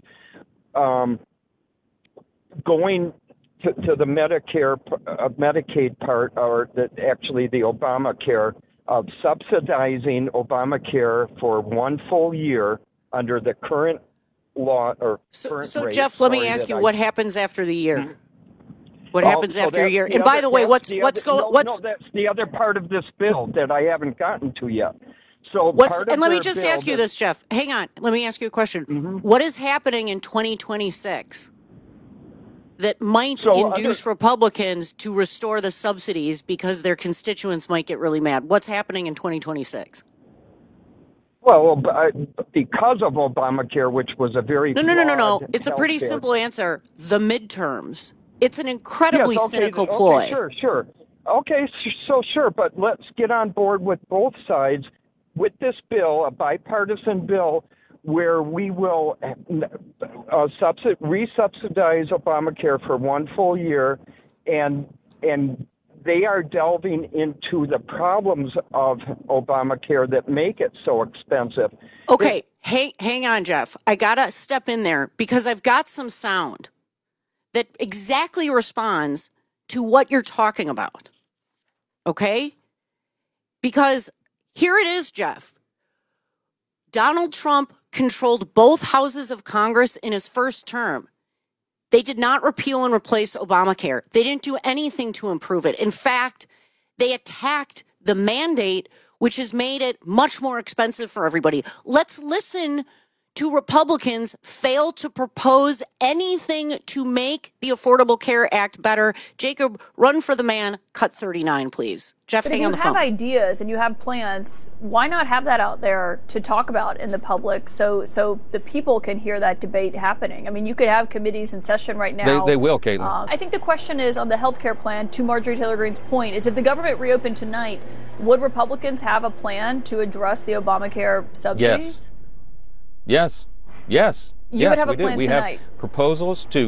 S17: going to the Medicaid part, or actually the Obamacare, of subsidizing Obamacare for one full year under the current law or current
S22: So
S17: rate.
S22: Jeff, let me ask you, what happens after the year? What happens after a year? And by the way, what's
S17: No, that's the other part of this bill that I haven't gotten to yet. So
S22: let me just ask you this, Jeff. Hang on. Let me ask you a question. What is happening in 2026 that might induce Republicans to restore the subsidies because their constituents might get really mad? What's happening in 2026?
S17: Well, because of Obamacare, which was a very
S22: No. It's a pretty simple answer. The midterms. It's an incredibly cynical ploy.
S17: Sure. Okay, so sure, but let's get on board with both sides with this bill, a bipartisan bill, where we will resubsidize Obamacare for one full year, and they are delving into the problems of Obamacare that make it so expensive.
S22: Okay, hang on, Jeff. I got to step in there because I've got some sound that exactly responds to what you're talking about. Okay? Because here it is, Jeff. Donald Trump controlled both houses of Congress in his first term. They did not repeal and replace Obamacare. They didn't do anything to improve it. In fact, they attacked the mandate, which has made it much more expensive for everybody. Let's listen to Republicans fail to propose anything to make the Affordable Care Act better. Jacob, run for the man, cut 39, please. Jeff, hang on the phone.
S18: If you have ideas and you have plans, why not have that out there to talk about in the public so the people can hear that debate happening? I mean, you could have committees in session right now.
S19: They will, Caitlin.
S18: I think the question is on the health care plan, to Marjorie Taylor Greene's point, is if the government reopened tonight, would Republicans have a plan to address the Obamacare subsidies?
S19: Yes.
S18: You would have a plan
S19: we
S18: tonight.
S19: have proposals to,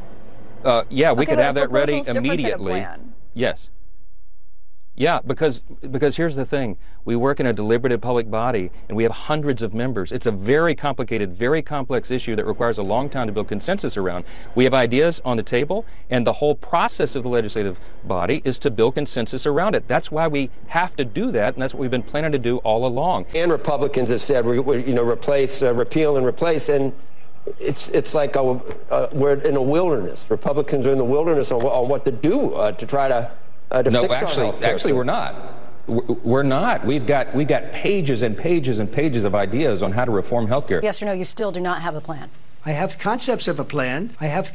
S19: we could have that ready immediately.
S18: Kind of plan.
S19: Yes. Yeah, because here's the thing. We work in a deliberative public body, and we have hundreds of members. It's a very complicated, very complex issue that requires a long time to build consensus around. We have ideas on the table, and the whole process of the legislative body is to build consensus around it. That's why we have to do that, and that's what we've been planning to do all along.
S20: And Republicans have said, repeal and replace, and it's like we're in a wilderness. Republicans are in the wilderness on what to do to try to fix our
S19: actually, we're not. We're not. We've got pages and pages and pages of ideas on how to reform healthcare.
S23: Yes or no, you still do not have a plan.
S24: I have concepts of a plan.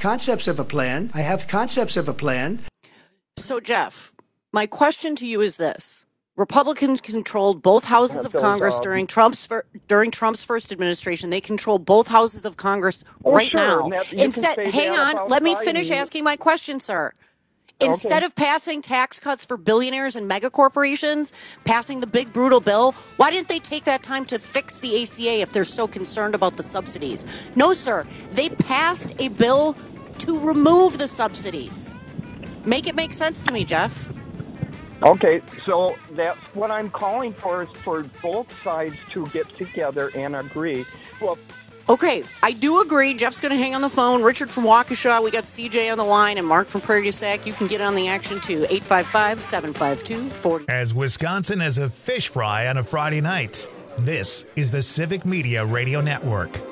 S22: So, Jeff, my question to you is this. Republicans controlled both houses of Congress during Trump's first administration. They control both houses of Congress now. Instead, hang on, let me finish asking my question, sir. Instead of passing tax cuts for billionaires and mega corporations, passing the big brutal bill, why didn't they take that time to fix the ACA if they're so concerned about the subsidies? No, sir. They passed a bill to remove the subsidies. Make it make sense to me, Jeff.
S17: Okay, so that's what I'm calling for, is for both sides to get together and agree. Well,
S22: okay, I do agree. Jeff's going to hang on the phone. Richard from Waukesha. We got CJ on the line and Mark from Prairie du Sac. You can get on the action too. 855-752-40.
S1: As Wisconsin as a fish fry on a Friday night, this is the Civic Media Radio Network.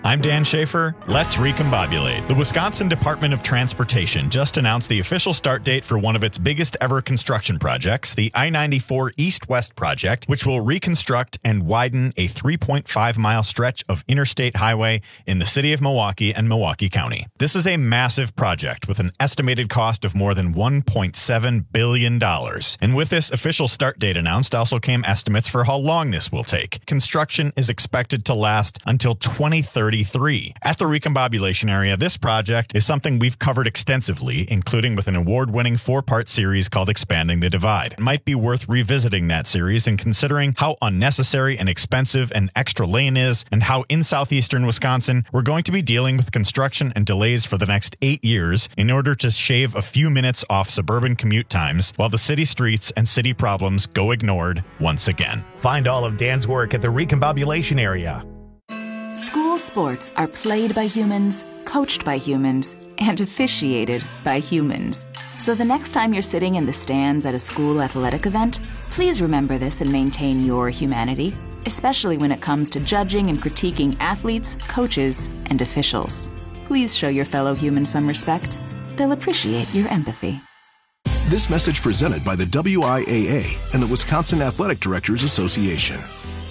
S2: I'm Dan Schaefer. Let's recombobulate. The Wisconsin Department of Transportation just announced the official start date for one of its biggest ever construction projects, the I-94 East-West project, which will reconstruct and widen a 3.5-mile stretch of interstate highway in the city of Milwaukee and Milwaukee County. This is a massive project with an estimated cost of more than $1.7 billion. And with this official start date announced also came estimates for how long this will take. Construction is expected to last until 2033. At the recombobulation area, this project is something we've covered extensively, including with an award-winning 4-part series called Expanding the Divide. It might be worth revisiting that series and considering how unnecessary and expensive an extra lane is, and how in southeastern Wisconsin we're going to be dealing with construction and delays for the next 8 years in order to shave a few minutes off suburban commute times while the city streets and city problems go ignored once again.
S1: Find all of Dan's work at the recombobulation area.
S6: School sports are played by humans, coached by humans, and officiated by humans. So the next time you're sitting in the stands at a school athletic event, please remember this and maintain your humanity, especially when it comes to judging and critiquing athletes, coaches, and officials. Please show your fellow humans some respect. They'll appreciate your empathy.
S7: This message presented by the WIAA and the Wisconsin Athletic Directors Association.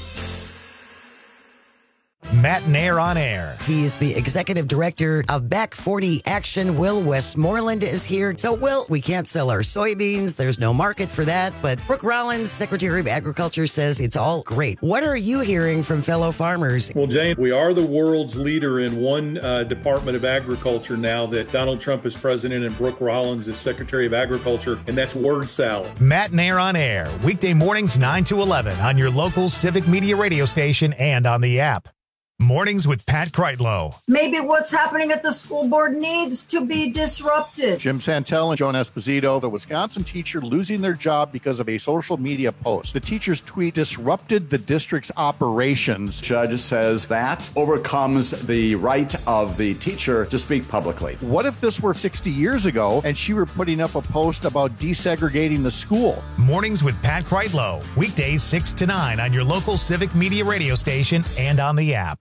S1: Matt Nair on air.
S16: He's the executive director of Back 40 Action. Will Westmoreland is here. So, Will, we can't sell our soybeans. There's no market for that. But Brooke Rollins, Secretary of Agriculture, says it's all great. What are you hearing from fellow farmers?
S25: Well, Jane, we are the world's leader in one Department of Agriculture now that Donald Trump is president and Brooke Rollins is Secretary of Agriculture, and that's word salad.
S1: Matt Nair on air. Weekday mornings 9 to 11 on your local Civic Media radio station and on the app. Mornings with Pat Kreitlow.
S26: Maybe what's happening at the school board needs to be disrupted.
S27: Jim Santel and Joan Esposito, the Wisconsin teacher losing their job because of a social media post. The teacher's tweet disrupted the district's operations.
S28: Judge says that overcomes the right of the teacher to speak publicly.
S27: What if this were 60 years ago and she were putting up a post about desegregating the school?
S1: Mornings with Pat Kreitlow. Weekdays 6 to 9 on your local Civic Media radio station and on the app.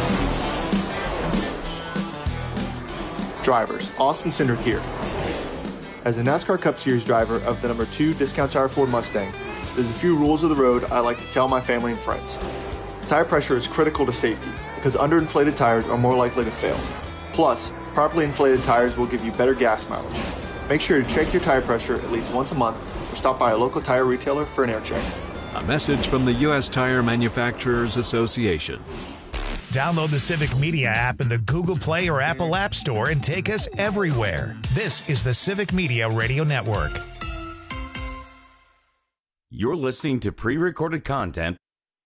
S29: Drivers, Austin Cindric here. As a NASCAR Cup Series driver of the number 2 Discount Tire Ford Mustang, there's a few rules of the road I like to tell my family and friends. Tire pressure is critical to safety because underinflated tires are more likely to fail. Plus, properly inflated tires will give you better gas mileage. Make sure to check your tire pressure at least once a month or stop by a local tire retailer for an air check.
S30: A message from the U.S. Tire Manufacturers Association.
S1: Download the Civic Media app in the Google Play or Apple App Store and take us everywhere. This is the Civic Media Radio Network.
S21: You're listening to pre-recorded content.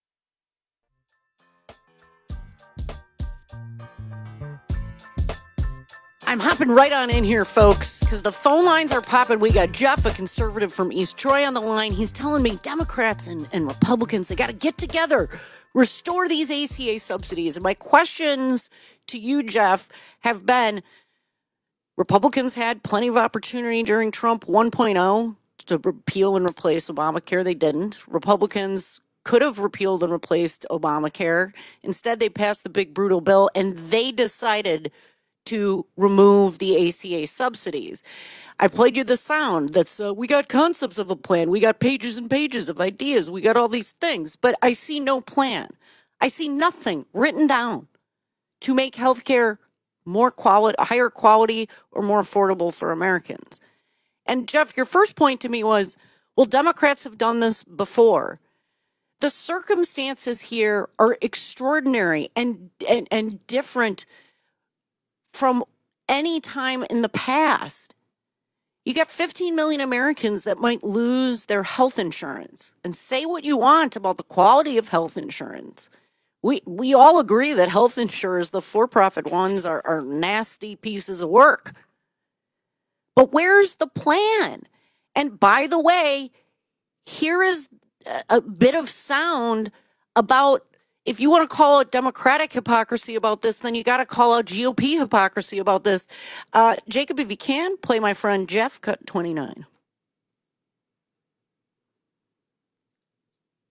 S22: I'm hopping right on in here, folks, because the phone lines are popping. We got Jeff, a conservative from East Troy, on the line. He's telling me Democrats and Republicans, they got to get together, restore these ACA subsidies. And my questions to you, Jeff, have been, Republicans had plenty of opportunity during Trump 1.0 to repeal and replace Obamacare. They didn't. Republicans could have repealed and replaced Obamacare. Instead, they passed the big, brutal bill, and they decided to remove the ACA subsidies. I played you the sound that's, we got concepts of a plan. We got pages and pages of ideas. We got all these things, but I see no plan. I see nothing written down to make healthcare more quality, higher quality, or more affordable for Americans. And Jeff, your first point to me was, well, Democrats have done this before. The circumstances here are extraordinary and different from any time in the past. You got 15 million Americans that might lose their health insurance. And say what you want about the quality of health insurance. We all agree that health insurers, the for-profit ones, are nasty pieces of work. But where's the plan? And by the way, here is a bit of sound about, if you want to call it Democratic hypocrisy about this, then you got to call out GOP hypocrisy about this. Jacob, if you can, play my friend Jeff, cut 29.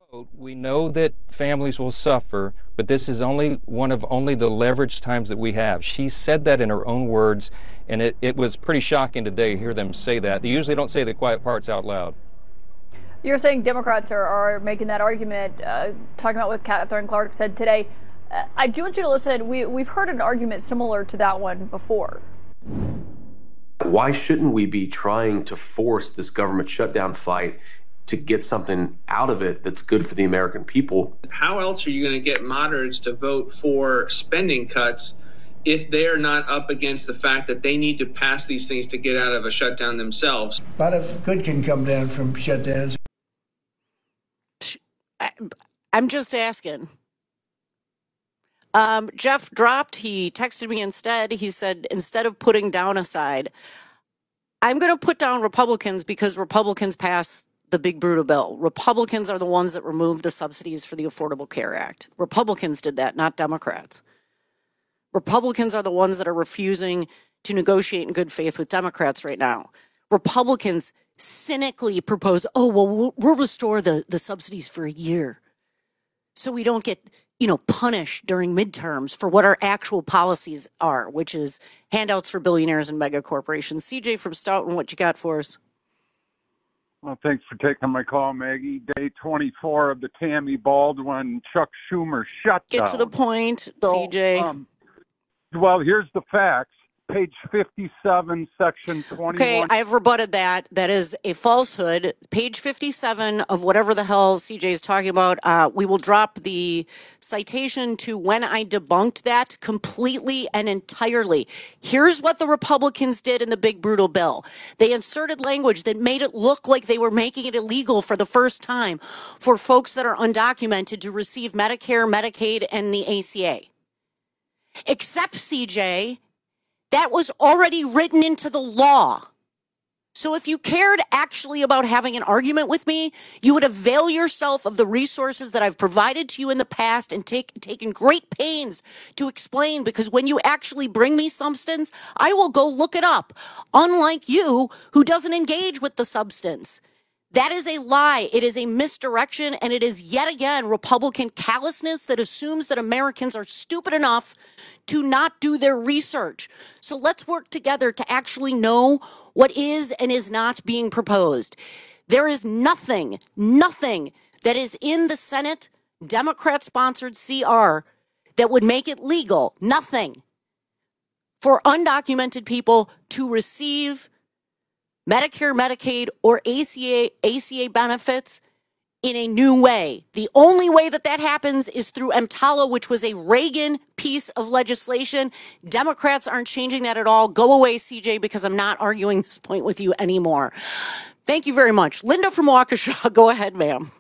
S19: We know that families will suffer, but this is only one of the leverage times that we have. She said that in her own words, and it was pretty shocking today to hear them say that. They usually don't say the quiet parts out loud.
S18: You're saying Democrats are making that argument, talking about what Catherine Clark said today. I do want you to listen. We've heard an argument similar to that one before.
S3: Why shouldn't we be trying to force this government shutdown fight to get something out of it that's good for the American people?
S4: How else are you going to get moderates to vote for spending cuts if they're not up against the fact that they need to pass these things to get out of a shutdown themselves?
S24: A lot of good can come down from shutdowns.
S22: I'm just asking. Jeff dropped. He texted me instead. He said, instead of putting down a side, I'm going to put down Republicans because Republicans passed the big brutal bill. Republicans are the ones that removed the subsidies for the Affordable Care Act. Republicans did that, not Democrats. Republicans are the ones that are refusing to negotiate in good faith with Democrats right now. Republicans cynically propose, we'll restore the subsidies for a year so we don't get, punished during midterms for what our actual policies are, which is handouts for billionaires and mega corporations. CJ from Stoughton, what you got for us?
S5: Well, thanks for taking my call, Maggie. Day 24 of the Tammy Baldwin, Chuck Schumer shutdown.
S22: Get to the point, CJ.
S5: Well, here's the facts. Page 57, section 21.
S22: Okay, I've rebutted that. That is a falsehood. Page 57 of whatever the hell CJ is talking about, we will drop the citation to when I debunked that completely and entirely. Here's what the Republicans did in the big brutal bill. They inserted language that made it look like they were making it illegal for the first time for folks that are undocumented to receive Medicare, Medicaid, and the ACA. Except, CJ, that was already written into the law. So if you cared actually about having an argument with me, you would avail yourself of the resources that I've provided to you in the past and taken great pains to explain, because when you actually bring me substance, I will go look it up, unlike you who doesn't engage with the substance. That is a lie. It is a misdirection, and it is yet again Republican callousness that assumes that Americans are stupid enough to not do their research. So let's work together to actually know what is and is not being proposed. There is nothing that is in the Senate Democrat-sponsored CR that would make it legal, nothing, for undocumented people to receive Medicare, Medicaid, or ACA benefits in a new way. The only way that happens is through EMTALA, which was a Reagan piece of legislation. Democrats aren't changing that at all. Go away, CJ, because I'm not arguing this point with you anymore. Thank you very much. Linda from Waukesha, go ahead, ma'am.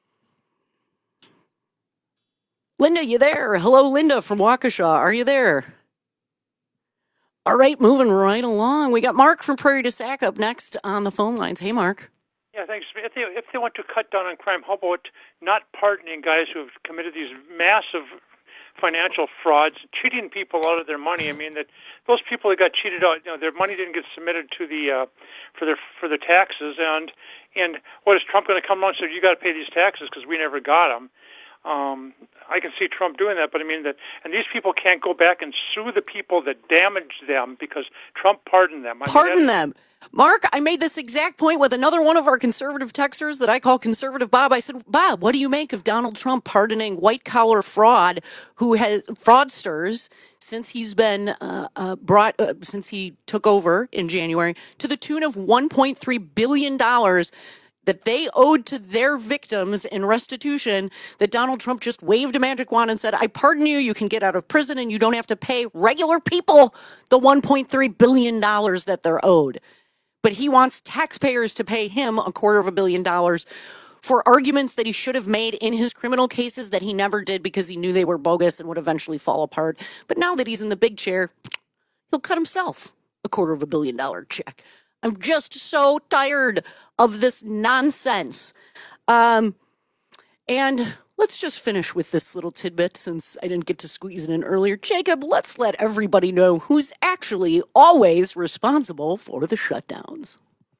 S22: Linda, you there? Hello, Linda from Waukesha. Are you there? All right, moving right along. We got Mark from Prairie du Sac up next on the phone lines. Hey, Mark.
S9: Yeah, thanks. If they want to cut down on crime, how about not pardoning guys who have committed these massive financial frauds, cheating people out of their money? I mean, that those people that got cheated out, their money didn't get submitted to the for their taxes, and what is Trump going to come along and say, you got to pay these taxes because we never got them? I can see Trump doing that, but I mean and these people can't go back and sue the people that damaged them because Trump pardoned them.
S22: Pardon them. Mark, I made this exact point with another one of our conservative texters that I call Conservative Bob. I said, Bob, what do you make of Donald Trump pardoning white-collar fraudsters since he's been since he took over in January to the tune of $1.3 billion that they owed to their victims in restitution, that Donald Trump just waved a magic wand and said, I pardon you, you can get out of prison, and you don't have to pay regular people the $1.3 billion that they're owed. But he wants taxpayers to pay him $250 million for arguments that he should have made in his criminal cases that he never did because he knew they were bogus and would eventually fall apart. But now that he's in the big chair, he'll cut himself $250 million check. I'm just so tired of this nonsense. And let's just finish with this little tidbit since I didn't get to squeeze it in earlier. Jacob, let's let everybody know who's actually always responsible for the shutdowns.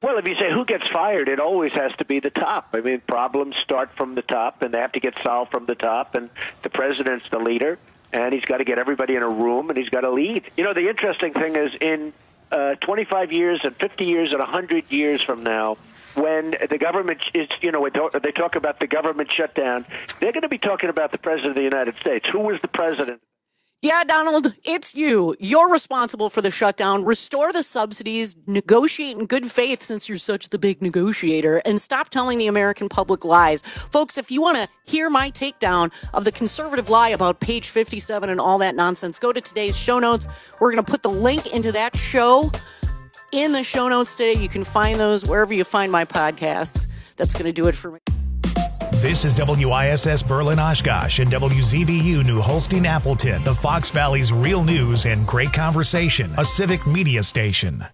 S8: Well, if you say who gets fired, it always has to be the top. I mean, problems start from the top, and they have to get solved from the top, and the president's the leader, and he's got to get everybody in a room, and he's got to lead. You know, the interesting thing is in 25 years and 50 years and 100 years from now, when the government is, you know, they talk about the government shutdown, they're going to be talking about the president of the United States. Who was the president?
S22: Yeah, Donald, it's you. You're responsible for the shutdown. Restore the subsidies, negotiate in good faith since you're such the big negotiator, and stop telling the American public lies. Folks, if you want to hear my takedown of the conservative lie about page 57 and all that nonsense, go to today's show notes. We're going to put the link into that show in the show notes today. You can find those wherever you find my podcasts. That's going to do it for me.
S1: This is WISS Berlin Oshkosh and WZBU New Holstein Appleton, the Fox Valley's real news and great conversation, a civic media station.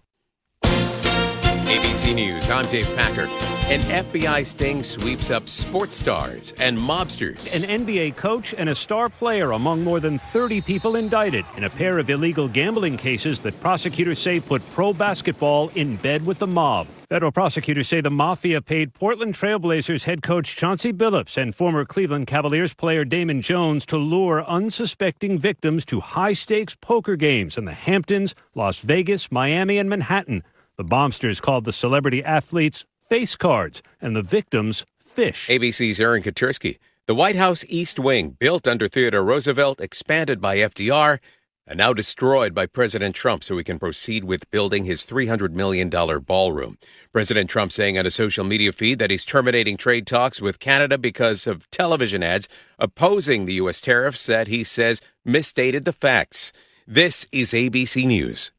S10: ABC News, I'm Dave Packer. An FBI sting sweeps up sports stars and mobsters.
S11: An NBA coach and a star player among more than 30 people indicted in a pair of illegal gambling cases that prosecutors say put pro basketball in bed with the mob. Federal prosecutors say the mafia paid Portland Trailblazers head coach Chauncey Billups and former Cleveland Cavaliers player Damon Jones to lure unsuspecting victims to high-stakes poker games in the Hamptons, Las Vegas, Miami, and Manhattan. The mobsters called the celebrity athletes face cards and the victims fish.
S10: ABC's Aaron Katursky. The White House East Wing, built under Theodore Roosevelt, expanded by FDR, and now destroyed by President Trump so he can proceed with building his $300 million ballroom. President Trump saying on a social media feed that he's terminating trade talks with Canada because of television ads opposing the U.S. tariffs that he says misstated the facts. This is ABC News.